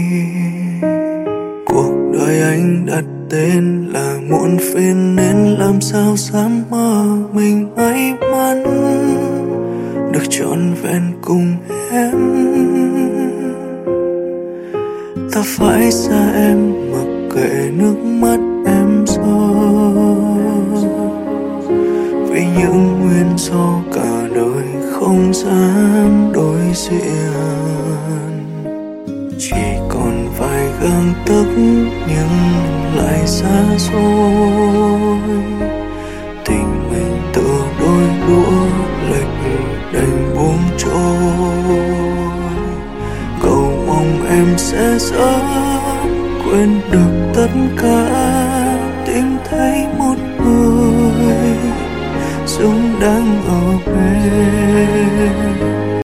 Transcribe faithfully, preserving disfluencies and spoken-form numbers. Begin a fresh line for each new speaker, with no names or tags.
Cuộc đời anh đặt tên là muộn phiền, nên làm sao dám mơ mình may mắn được trọn vẹn cùng em. Ta phải xa em mặc kệ nước mắt em rơi, vì những nguyên do cả đời không dám đối diện. Chỉ còn vài gang tấc nhưng lại xa xôi, tình mình tựa đôi đũa lệch đành buông trôi. Cầu mong em sẽ sớm quên được tất cả,